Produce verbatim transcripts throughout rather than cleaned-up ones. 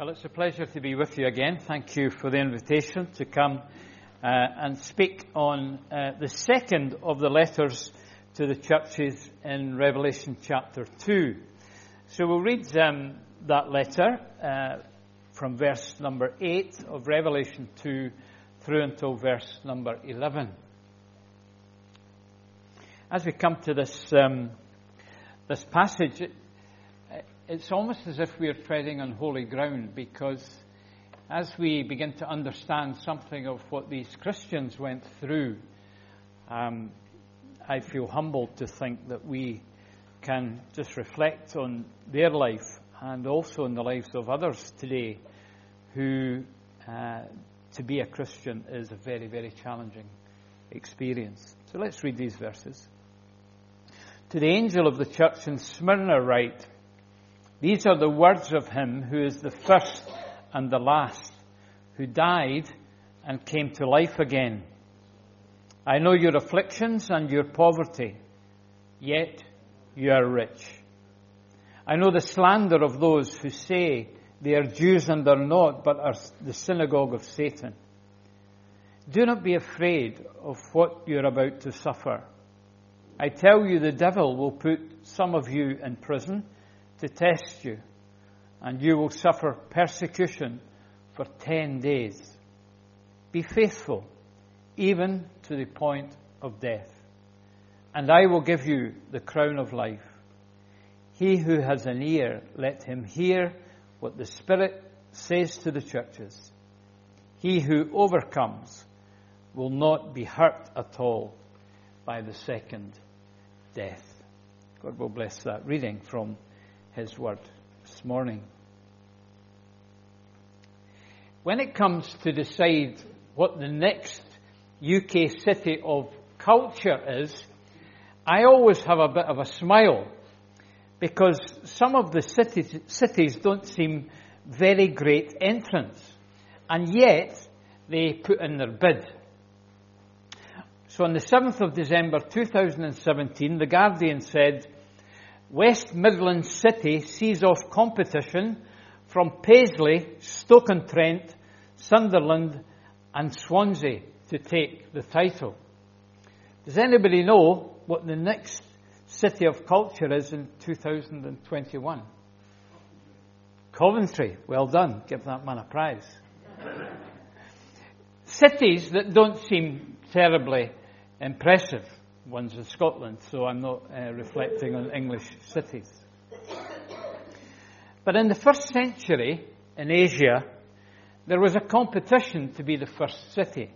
Well, it's a pleasure to be with you again. Thank you for the invitation to come uh, and speak on uh, the second of the letters to the churches in Revelation chapter two. So we'll read um, that letter uh, from verse number eight of Revelation two through until verse number eleven. As we come to this um, this passage, it, it's almost as if we are treading on holy ground, because as we begin to understand something of what these Christians went through, um, I feel humbled to think that we can just reflect on their life and also on the lives of others today who, uh, to be a Christian is a very, very challenging experience. So let's read these verses. To the angel of the church in Smyrna write, these are the words of him who is the first and the last, who died and came to life again. I know your afflictions and your poverty, yet you are rich. I know the slander of those who say they are Jews and are not, but are the synagogue of Satan. Do not be afraid of what you are about to suffer. I tell you, the devil will put some of you in prison to test you, and you will suffer persecution for ten days. Be faithful, even to the point of death, and I will give you the crown of life. He who has an ear, let him hear what the Spirit says to the churches. He who overcomes will not be hurt at all by the second death. God will bless that reading from His Word this morning. When it comes to decide what the next U K city of culture is, I always have a bit of a smile, because some of the cities, cities don't seem very great entrants, and yet they put in their bid. So on the seventh of December two thousand seventeen, The Guardian said, West Midlands City sees off competition from Paisley, Stoke-on-Trent, Sunderland and Swansea to take the title. Does anybody know what the next city of culture is in two thousand twenty-one? Coventry. Well done. Give that man a prize. Cities that don't seem terribly impressive. One's in Scotland, so I'm not uh, reflecting on English cities. But in the first century in Asia, there was a competition to be the first city.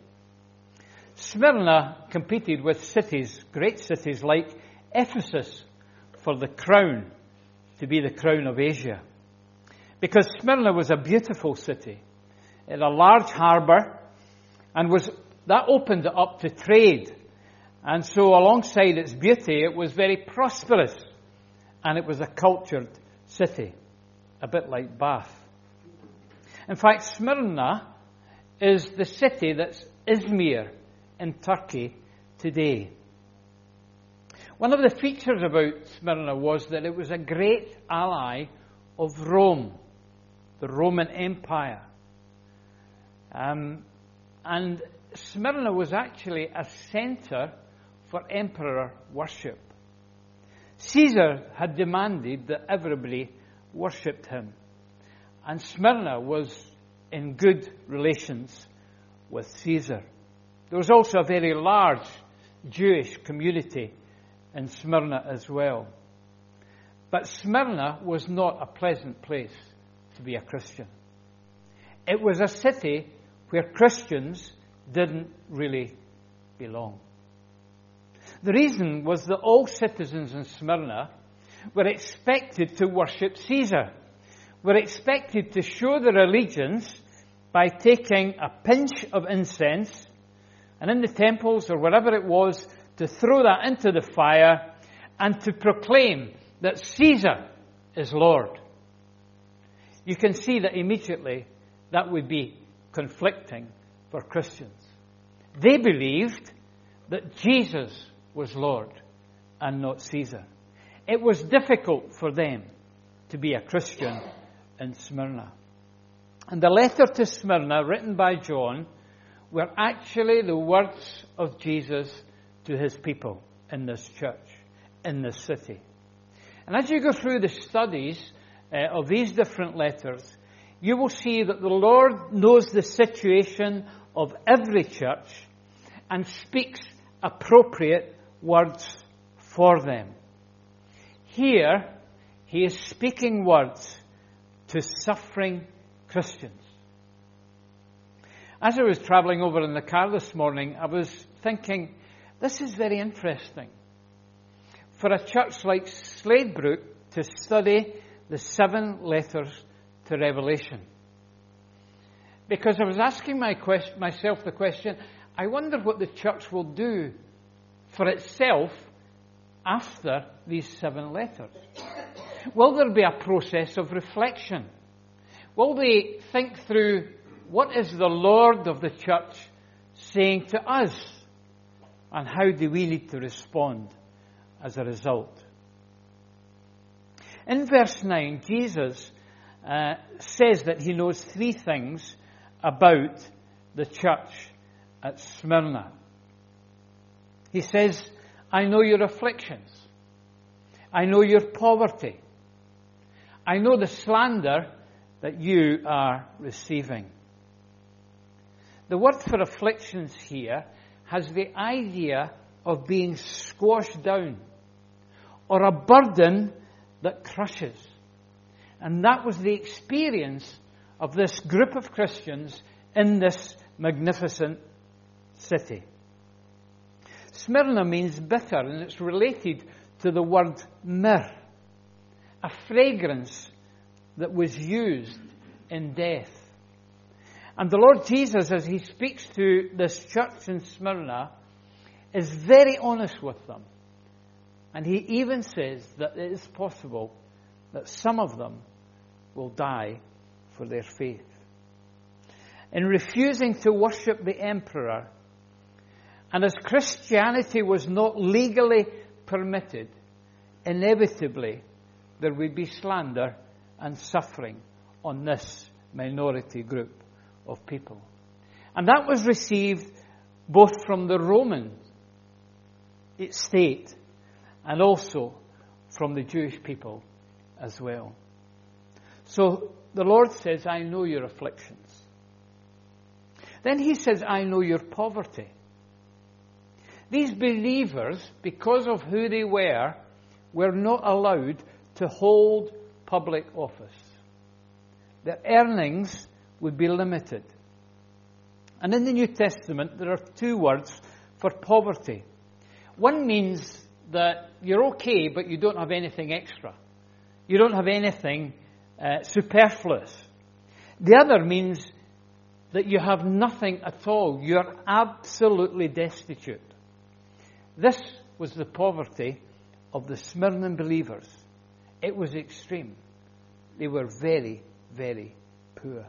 Smyrna competed with cities, great cities like Ephesus, for the crown, to be the crown of Asia. Because Smyrna was a beautiful city. It had a large harbour, and was that opened it up to trade. And so alongside its beauty, it was very prosperous. And it was a cultured city, a bit like Bath. In fact, Smyrna is the city that's Izmir in Turkey today. One of the features about Smyrna was that it was a great ally of Rome, the Roman Empire. Um, and Smyrna was actually a centre for emperor worship. Caesar had demanded that everybody worshipped him, and Smyrna was in good relations with Caesar. There was also a very large Jewish community in Smyrna as well. But Smyrna was not a pleasant place to be a Christian. It was a city where Christians didn't really belong. The reason was that all citizens in Smyrna were expected to worship Caesar, were expected to show their allegiance by taking a pinch of incense, and in the temples or wherever it was, to throw that into the fire and to proclaim that Caesar is Lord. You can see that immediately that would be conflicting for Christians. They believed that Jesus was Lord and not Caesar. It was difficult for them to be a Christian in Smyrna. And the letter to Smyrna, written by John, were actually the words of Jesus to his people in this church, in this city. And as you go through the studies uh, of these different letters, you will see that the Lord knows the situation of every church and speaks appropriate words for them. Here, he is speaking words to suffering Christians. As I was travelling over in the car this morning, I was thinking, this is very interesting. For a church like Sladebrook to study the seven letters to Revelation. Because I was asking my quest- myself the question, I wonder what the church will do for itself after these seven letters. Will there be a process of reflection? Will they think through, what is the Lord of the church saying to us? And how do we need to respond as a result? In verse nine, Jesus uh, says that he knows three things about the church at Smyrna. He says, I know your afflictions. I know your poverty. I know the slander that you are receiving. The word for afflictions here has the idea of being squashed down or a burden that crushes. And that was the experience of this group of Christians in this magnificent city. Smyrna means bitter, and it's related to the word myrrh, a fragrance that was used in death. And the Lord Jesus, as he speaks to this church in Smyrna, is very honest with them. And he even says that it is possible that some of them will die for their faith. In refusing to worship the emperor, and as Christianity was not legally permitted, inevitably there would be slander and suffering on this minority group of people. And that was received both from the Roman state and also from the Jewish people as well. So the Lord says, I know your afflictions. Then he says, I know your poverty. These believers, because of who they were, were not allowed to hold public office. Their earnings would be limited. And in the New Testament, there are two words for poverty. One means that you're okay, but you don't have anything extra. You don't have anything uh, superfluous. The other means that you have nothing at all. You're absolutely destitute. This was the poverty of the Smyrna believers. It was extreme. They were very, very poor.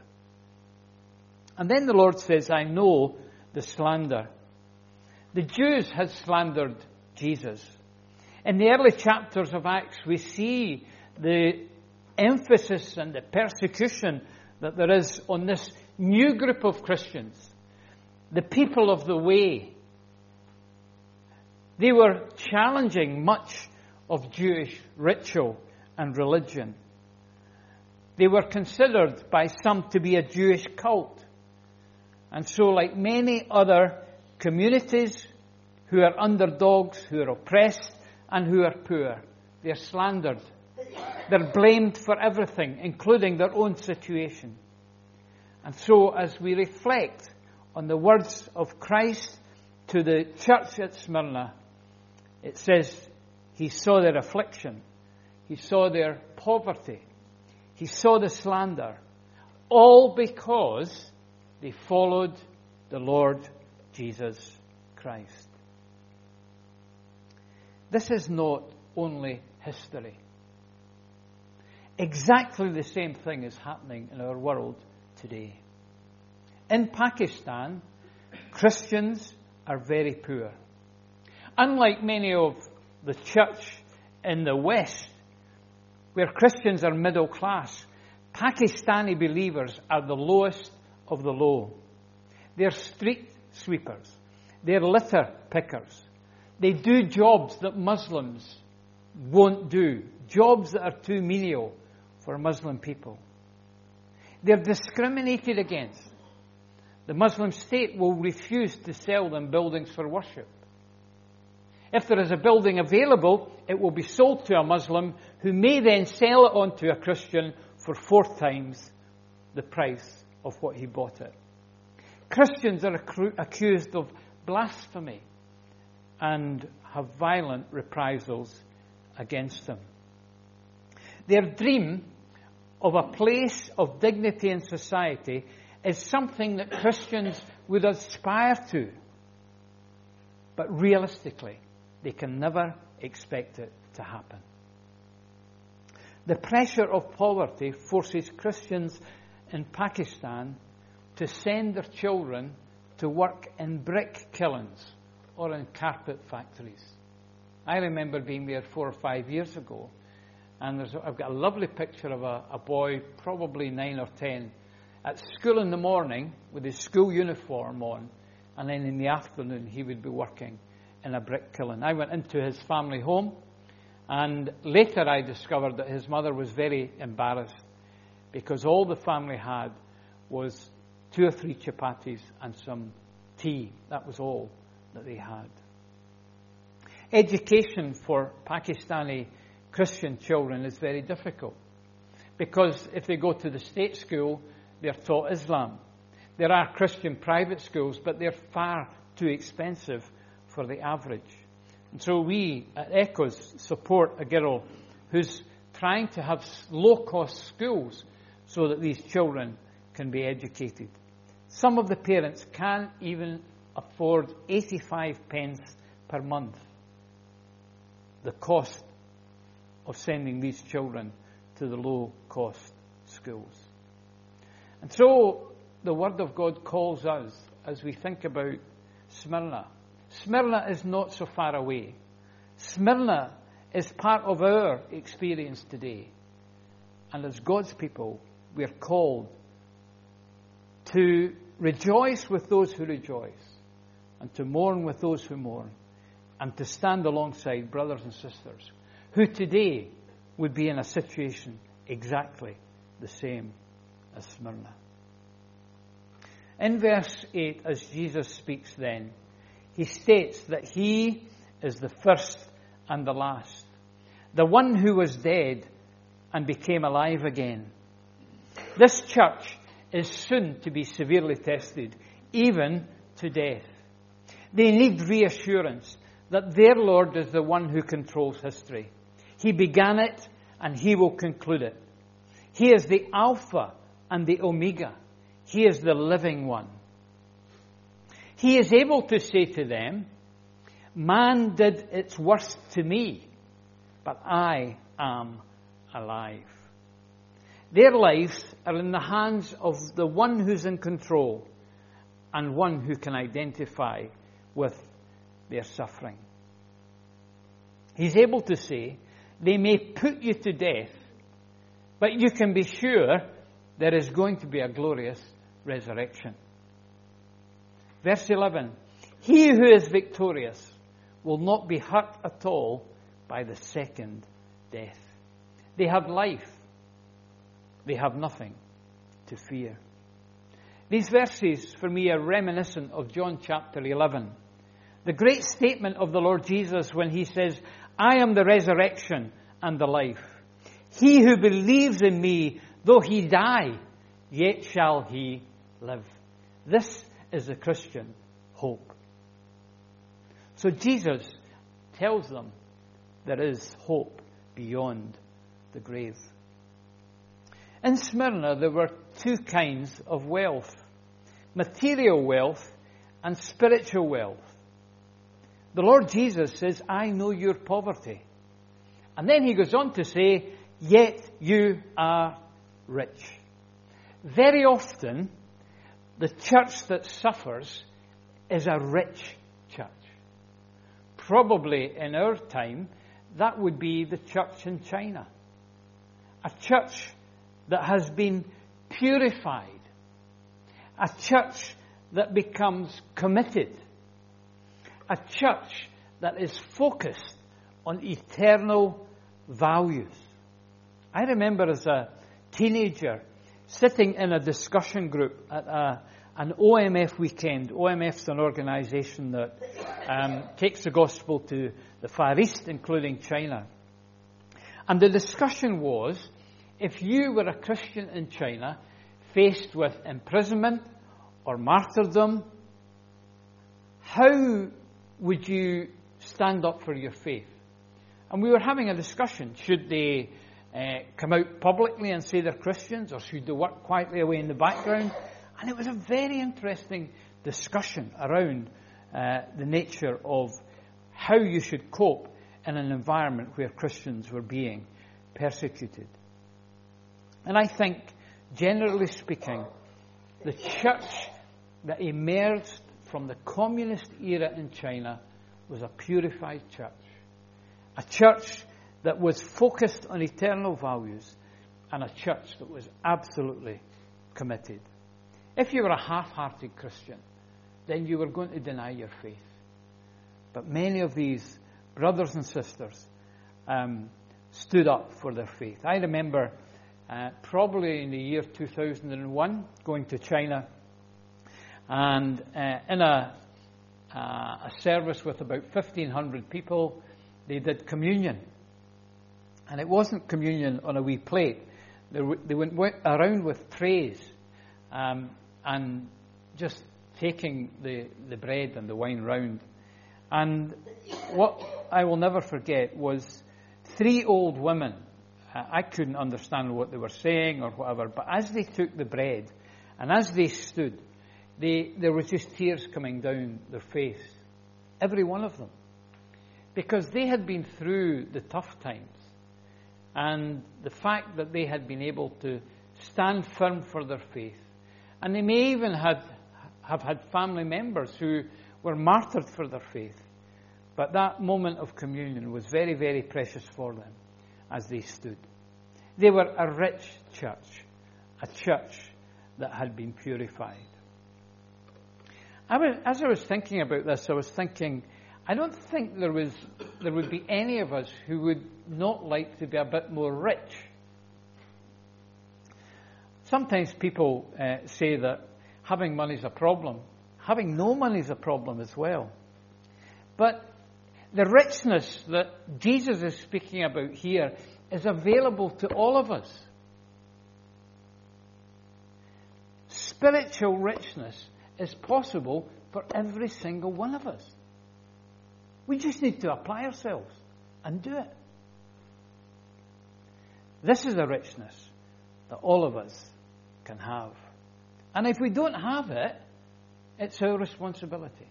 And then the Lord says, I know the slander. The Jews had slandered Jesus. In the early chapters of Acts, we see the emphasis and the persecution that there is on this new group of Christians, the people of the way. They were challenging much of Jewish ritual and religion. They were considered by some to be a Jewish cult. And so, like many other communities who are underdogs, who are oppressed, and who are poor, they're slandered. They're blamed for everything, including their own situation. And so, as we reflect on the words of Christ to the church at Smyrna, it says, he saw their affliction, he saw their poverty, he saw the slander, all because they followed the Lord Jesus Christ. This is not only history. Exactly the same thing is happening in our world today. In Pakistan, Christians are very poor. Unlike many of the church in the West, where Christians are middle class, Pakistani believers are the lowest of the low. They're street sweepers. They're litter pickers. They do jobs that Muslims won't do, jobs that are too menial for Muslim people. They're discriminated against. The Muslim state will refuse to sell them buildings for worship. If there is a building available, it will be sold to a Muslim who may then sell it on to a Christian for four times the price of what he bought it. Christians are accused of blasphemy and have violent reprisals against them. Their dream of a place of dignity in society is something that Christians would aspire to. But realistically, they can never expect it to happen. The pressure of poverty forces Christians in Pakistan to send their children to work in brick kilns or in carpet factories. I remember being there four or five years ago, and there's, I've got a lovely picture of a, a boy, probably nine or ten, at school in the morning with his school uniform on, and then in the afternoon he would be working in a brick kiln. I went into his family home, and later I discovered that his mother was very embarrassed because all the family had was two or three chapatis and some tea. That was all that they had. Education for Pakistani Christian children is very difficult because if they go to the state school, they're taught Islam. There are Christian private schools, but they're far too expensive for the average. And so we at Echoes support a girl who's trying to have low-cost schools so that these children can be educated. Some of the parents can't even afford eighty-five pence per month, the cost of sending these children to the low-cost schools. And so the Word of God calls us as we think about Smyrna. Smyrna is not so far away. Smyrna is part of our experience today. And as God's people, we are called to rejoice with those who rejoice, and to mourn with those who mourn, and to stand alongside brothers and sisters who today would be in a situation exactly the same as Smyrna. In verse eight, as Jesus speaks then, he states that he is the first and the last, the one who was dead and became alive again. This church is soon to be severely tested, even to death. They need reassurance that their Lord is the one who controls history. He began it and he will conclude it. He is the Alpha and the Omega. He is the living one. He is able to say to them, man did its worst to me, but I am alive. Their lives are in the hands of the one who's in control and one who can identify with their suffering. He's able to say, they may put you to death, but you can be sure there is going to be a glorious resurrection. Verse eleven, he who is victorious will not be hurt at all by the second death. They have life. They have nothing to fear. These verses for me are reminiscent of John chapter eleven. The great statement of the Lord Jesus when he says, I am the resurrection and the life. He who believes in me, though he die, yet shall he live. This is the Christian hope. So Jesus tells them there is hope beyond the grave. In Smyrna, there were two kinds of wealth: material wealth and spiritual wealth. The Lord Jesus says, I know your poverty. And then he goes on to say, yet you are rich. Very often, the church that suffers is a rich church. Probably in our time, that would be the church in China. A church that has been purified. A church that becomes committed. A church that is focused on eternal values. I remember as a teenager sitting in a discussion group at a, an O M F weekend. O M F is an organization that um, takes the gospel to the Far East, including China. And the discussion was, if you were a Christian in China, faced with imprisonment or martyrdom, how would you stand up for your faith? And we were having a discussion. Should they uh, come out publicly and say they're Christians, or should they work quietly away in the background? And it was a very interesting discussion around uh, the nature of how you should cope in an environment where Christians were being persecuted. And I think, generally speaking, the church that emerged from the communist era in China was a purified church. A church that was focused on eternal values, and a church that was absolutely committed. If you were a half-hearted Christian, then you were going to deny your faith. But many of these brothers and sisters um, stood up for their faith. I remember uh, probably in the year two thousand one going to China, and uh, in a, uh, a service with about fifteen hundred people, they did communion. And it wasn't communion on a wee plate. They, w- they went w- around with trays um, and just taking the, the bread and the wine round. And what I will never forget was three old women. Uh, I couldn't understand what they were saying or whatever, but as they took the bread and as they stood, they, there was just tears coming down their face. Every one of them. Because they had been through the tough times. And the fact that they had been able to stand firm for their faith. And they may even had, have had family members who were martyred for their faith. But that moment of communion was very, very precious for them as they stood. They were a rich church, a church that had been purified. I was, as I was thinking about this, I was thinking, I don't think there was there would be any of us who would not like to be a bit more rich. Sometimes people uh, say that having money is a problem. Having no money is a problem as well. But the richness that Jesus is speaking about here is available to all of us. Spiritual richness is possible for every single one of us. We just need to apply ourselves and do it. This is a richness that all of us can have. And if we don't have it, it's our responsibility.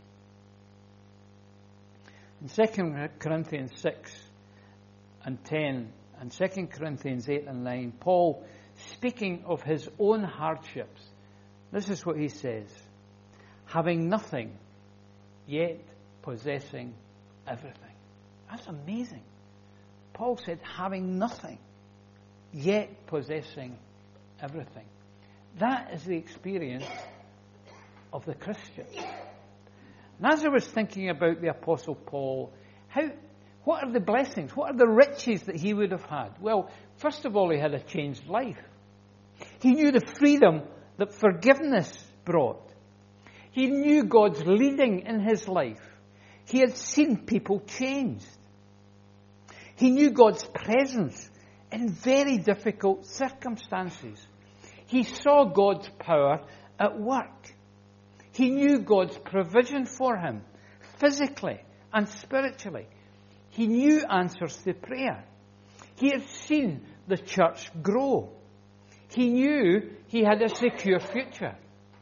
In Second Corinthians six and ten and Second Corinthians eight and nine, Paul, speaking of his own hardships, this is what he says. Having nothing, yet possessing everything. That's amazing. Paul said, having nothing, yet possessing everything. That is the experience of the Christian. And as I was thinking about the Apostle Paul, how, what are the blessings? What are the riches that he would have had? Well, first of all, he had a changed life. He knew the freedom that forgiveness brought. He knew God's leading in his life. He had seen people changed. He knew God's presence in very difficult circumstances. He saw God's power at work. He knew God's provision for him, physically and spiritually. He knew answers to prayer. He had seen the church grow. He knew he had a secure future.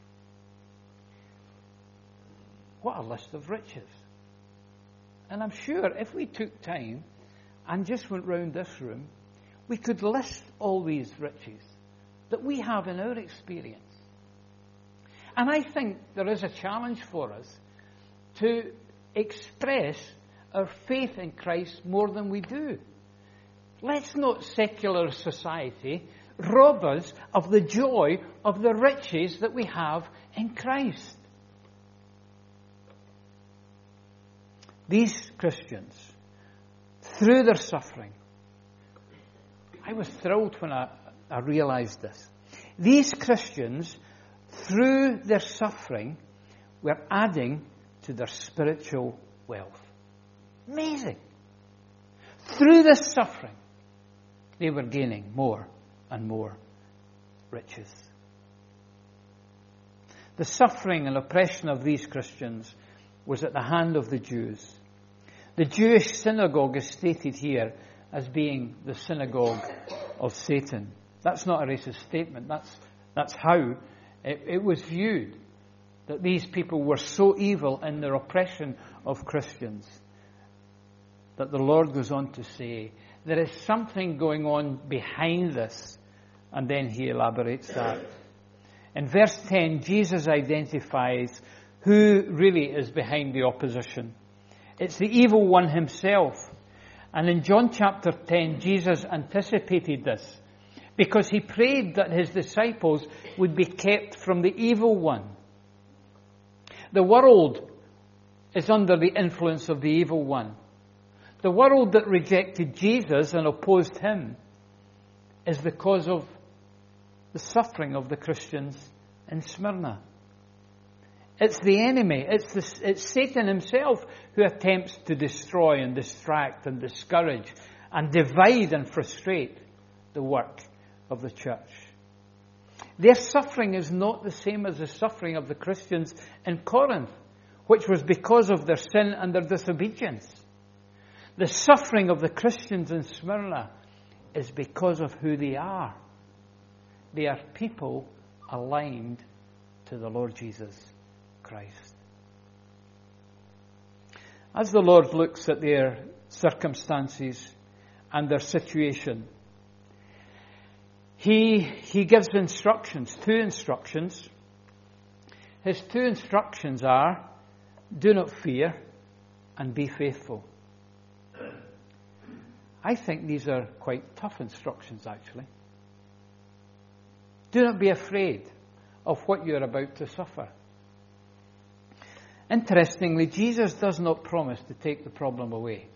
What a list of riches. And I'm sure if we took time and just went round this room, we could list all these riches that we have in our experience. And I think there is a challenge for us to express our faith in Christ more than we do. Let's not secular society rob us of the joy of the riches that we have in Christ. These Christians, through their suffering, I was thrilled when I, I realized this. These Christians, through their suffering, were adding to their spiritual wealth. Amazing. Through this suffering, they were gaining more and more riches. The suffering and oppression of these Christians was at the hand of the Jews. The Jewish synagogue is stated here as being the synagogue of Satan. That's not a racist statement. That's, that's how it, it was viewed, that these people were so evil in their oppression of Christians, that the Lord goes on to say, there is something going on behind this, and then he elaborates that. In verse ten, Jesus identifies who really is behind the opposition. It's the evil one himself. And in John chapter ten, Jesus anticipated this because he prayed that his disciples would be kept from the evil one. The world is under the influence of the evil one. The world that rejected Jesus and opposed him is the cause of the suffering of the Christians in Smyrna. It's the enemy, it's, the, it's Satan himself who attempts to destroy and distract and discourage and divide and frustrate the work of the church. Their suffering is not the same as the suffering of the Christians in Corinth, which was because of their sin and their disobedience. The suffering of the Christians in Smyrna is because of who they are. They are people aligned to the Lord Jesus Christ. As the Lord looks at their circumstances and their situation, He, he gives instructions, two instructions. His two instructions are, do not fear and be faithful. I think these are quite tough instructions, actually. Do not be afraid of what you are about to suffer. Interestingly, Jesus does not promise to take the problem away.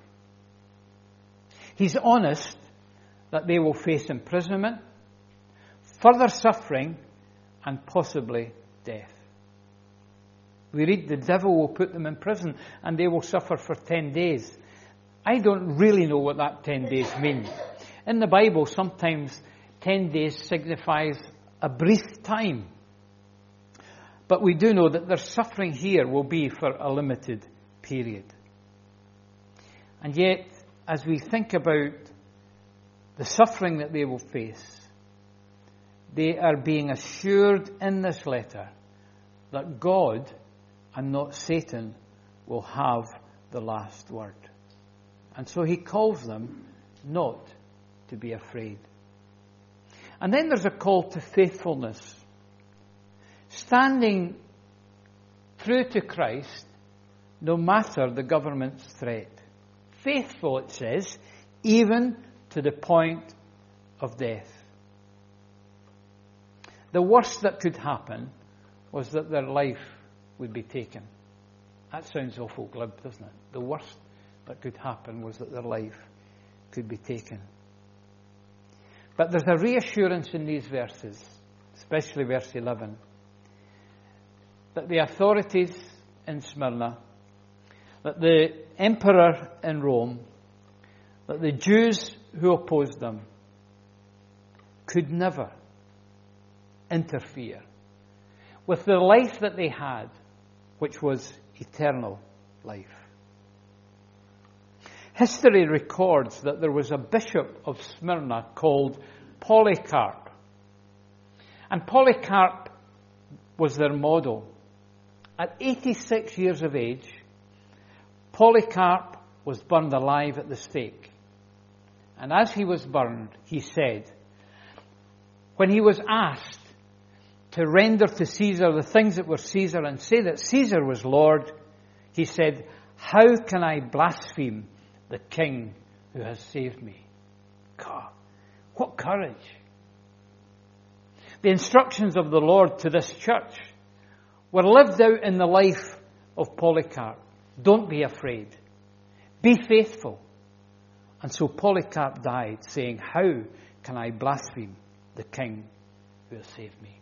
He's honest that they will face imprisonment, further suffering, and possibly death. We read the devil will put them in prison and they will suffer for ten days. I don't really know what that ten days means. In the Bible, sometimes ten days signifies a brief time. But we do know that their suffering here will be for a limited period. And yet, as we think about the suffering that they will face, they are being assured in this letter that God and not Satan will have the last word. And so he calls them not to be afraid. And then there's a call to faithfulness. Standing true to Christ, no matter the government's threat. Faithful, it says, even to the point of death. The worst that could happen was that their life would be taken. That sounds awful glib, doesn't it? The worst that could happen was that their life could be taken. But there's a reassurance in these verses, especially verse eleven, that the authorities in Smyrna, that the emperor in Rome, that the Jews who opposed them could never interfere with the life that they had, which was eternal life. History records that there was a bishop of Smyrna called Polycarp. And Polycarp was their model. At eighty-six years of age, Polycarp was burned alive at the stake. And as he was burned, he said, when he was asked to render to Caesar the things that were Caesar and say that Caesar was Lord, he said, how can I blaspheme the King who has saved me? God, what courage. The instructions of the Lord to this church were lived out in the life of Polycarp. Don't be afraid. Be faithful. And so Polycarp died, saying, how can I blaspheme the King who has saved me?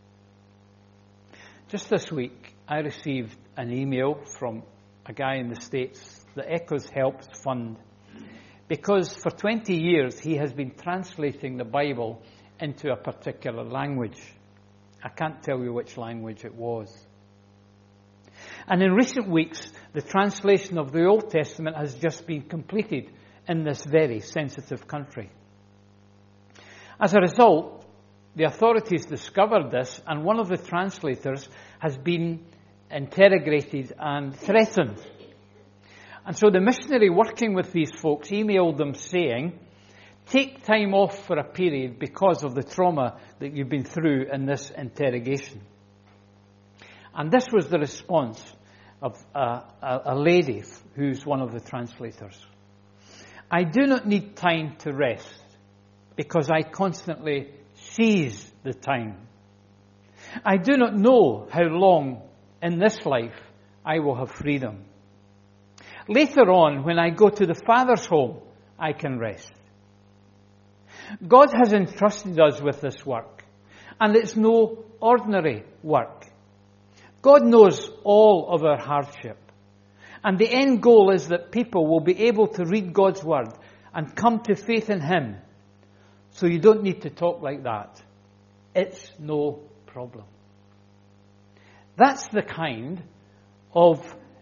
Just this week, I received an email from a guy in the States, the Echoes Helps Fund, because for twenty years he has been translating the Bible into a particular language. I can't tell you which language it was. And in recent weeks, the translation of the Old Testament has just been completed in this very sensitive country. As a result, the authorities discovered this, and one of the translators has been interrogated and threatened. And so the missionary working with these folks emailed them saying, take time off for a period because of the trauma that you've been through in this interrogation. And this was the response of a, a, a lady who's one of the translators. I do not need time to rest because I constantly seize the time. I do not know how long in this life I will have freedom. Later on, when I go to the Father's home, I can rest. God has entrusted us with this work, and it's no ordinary work. God knows all of our hardship, and the end goal is that people will be able to read God's Word and come to faith in Him. So you don't need to talk like that. It's no problem. That's the kind of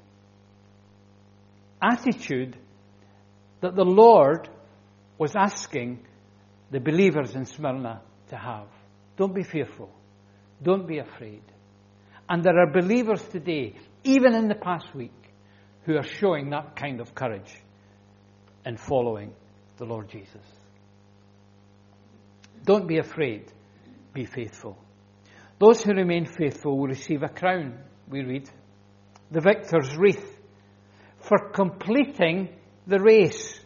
attitude that the Lord was asking the believers in Smyrna to have. Don't be fearful. Don't be afraid. And there are believers today, even in the past week, who are showing that kind of courage in following the Lord Jesus. Don't be afraid. Be faithful. Those who remain faithful will receive a crown, we read. The victor's wreath for completing the race.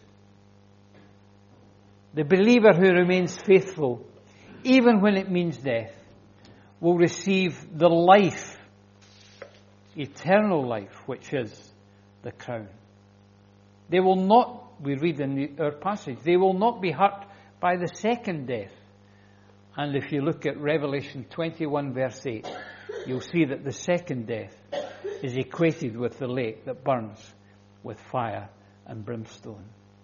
The believer who remains faithful, even when it means death, will receive the life, eternal life, which is the crown. They will not, we read in the, our passage, they will not be hurt by the second death. And if you look at Revelation twenty-one verse eight, you'll see that the second death is equated with the lake that burns with fire and brimstone.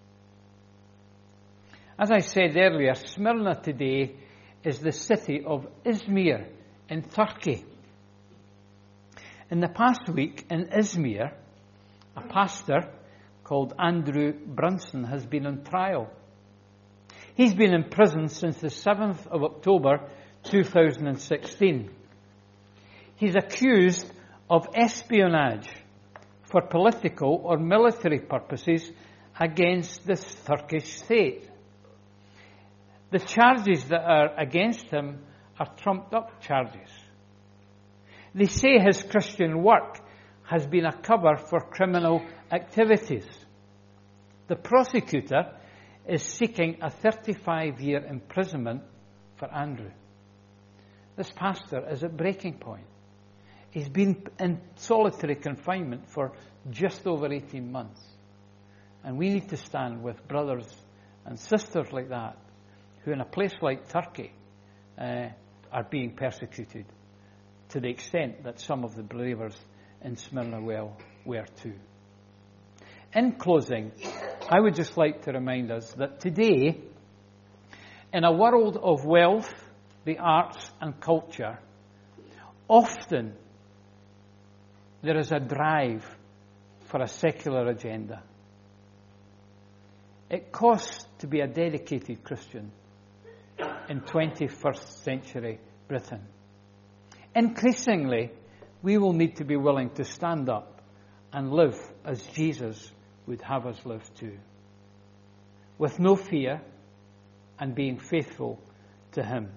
As I said earlier, Smyrna today is the city of Izmir in Turkey. In the past week in Izmir, a pastor called Andrew Brunson has been on trial. He's been in prison since the seventh of October two thousand sixteen. He's accused of espionage for political or military purposes against the Turkish state. The charges that are against him are trumped-up charges. They say his Christian work has been a cover for criminal activities. The prosecutor is seeking a thirty-five year imprisonment for Andrew. This pastor is at breaking point. He's been in solitary confinement for just over eighteen months. And we need to stand with brothers and sisters like that, who in a place like Turkey uh, are being persecuted to the extent that some of the believers in Smyrna well were too. In closing, I would just like to remind us that today, in a world of wealth, the arts and culture, often there is a drive for a secular agenda. It costs to be a dedicated Christian in twenty-first century Britain. Increasingly, we will need to be willing to stand up and live as Jesus would have us live too, with no fear and being faithful to Him.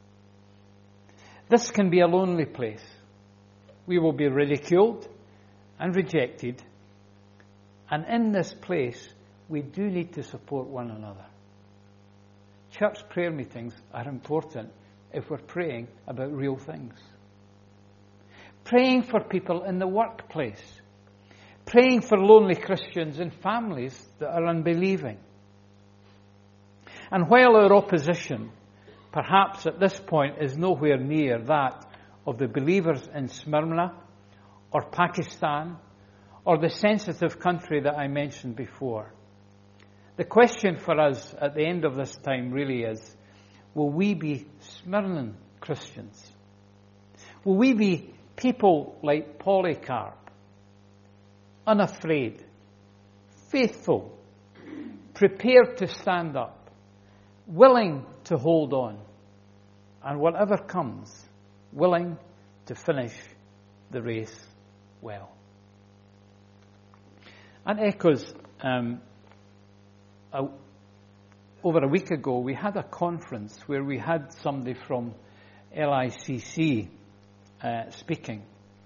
This can be a lonely place. We will be ridiculed and rejected, and in this place, we do need to support one another. Church prayer meetings are important if we're praying about real things. Praying for people in the workplace. Praying for lonely Christians and families that are unbelieving. And while our opposition, perhaps at this point, is nowhere near that of the believers in Smyrna or Pakistan or the sensitive country that I mentioned before, the question for us at the end of this time really is, will we be Smyrnan Christians? Will we be people like Polycarp, unafraid, faithful, prepared to stand up, willing to hold on, and whatever comes, willing to finish the race well? And echoes, um, a, over a week ago, we had a conference where we had somebody from L I C C uh, speaking.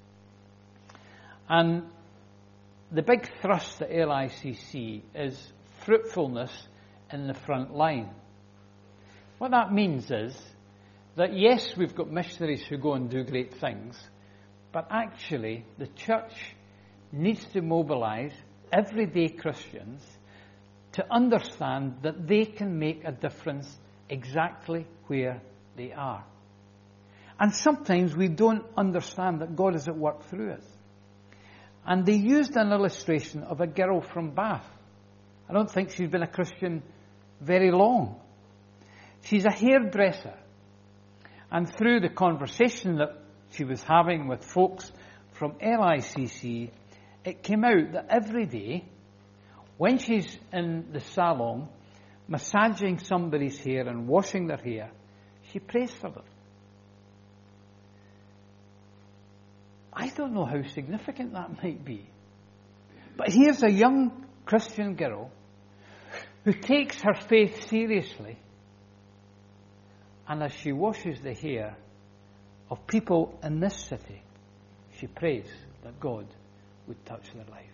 And the big thrust at L I C C is fruitfulness in the front line. What that means is that yes, we've got missionaries who go and do great things, but actually the church needs to mobilize everyday Christians to understand that they can make a difference exactly where they are. And sometimes we don't understand that God is at work through us. And they used an illustration of a girl from Bath. I don't think she's been a Christian very long. She's a hairdresser. And through the conversation that she was having with folks from L I C C, it came out that every day, when she's in the salon, massaging somebody's hair and washing their hair, she prays for them. I don't know how significant that might be. But here's a young Christian girl who takes her faith seriously. And as she washes the hair of people in this city, she prays that God would touch their life.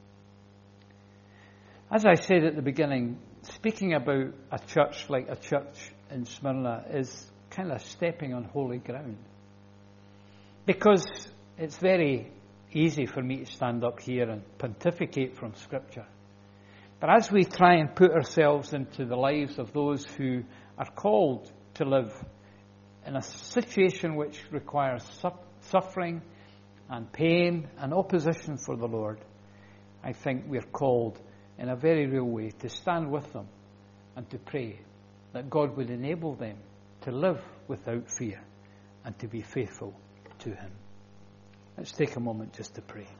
As I said at the beginning, speaking about a church like a church in Smyrna is kind of stepping on holy ground. Because it's very easy for me to stand up here and pontificate from Scripture. But as we try and put ourselves into the lives of those who are called to live in a situation which requires su- suffering and pain and opposition for the Lord, I think we're called in a very real way to stand with them and to pray that God would enable them to live without fear and to be faithful to Him. Let's take a moment just to pray.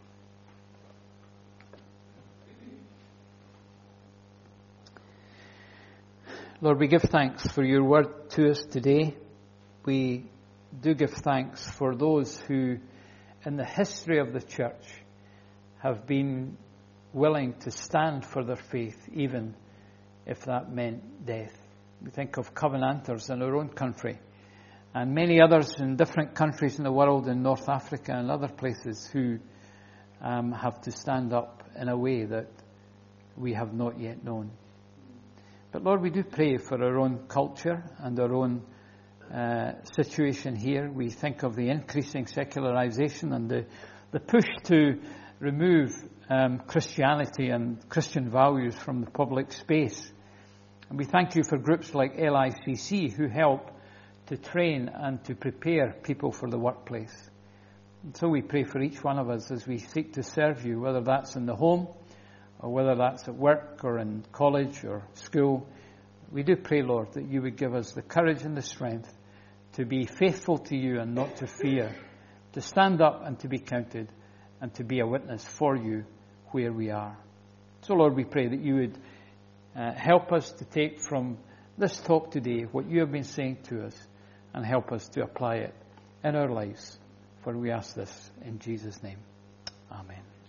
Lord, we give thanks for your word to us today. We do give thanks for those who, in the history of the church, have been willing to stand for their faith, even if that meant death. We think of Covenanters in our own country, and many others in different countries in the world, in North Africa and other places, who um, have to stand up in a way that we have not yet known. But Lord, we do pray for our own culture and our own uh, situation here. We think of the increasing secularization and the, the push to remove um, Christianity and Christian values from the public space. And we thank you for groups like L I C C who help to train and to prepare people for the workplace. And so we pray for each one of us as we seek to serve you, whether that's in the home, or whether that's at work or in college or school. We do pray, Lord, that you would give us the courage and the strength to be faithful to you and not to fear, to stand up and to be counted and to be a witness for you where we are. So, Lord, we pray that you would uh, help us to take from this talk today what you have been saying to us and help us to apply it in our lives. For we ask this in Jesus' name. Amen.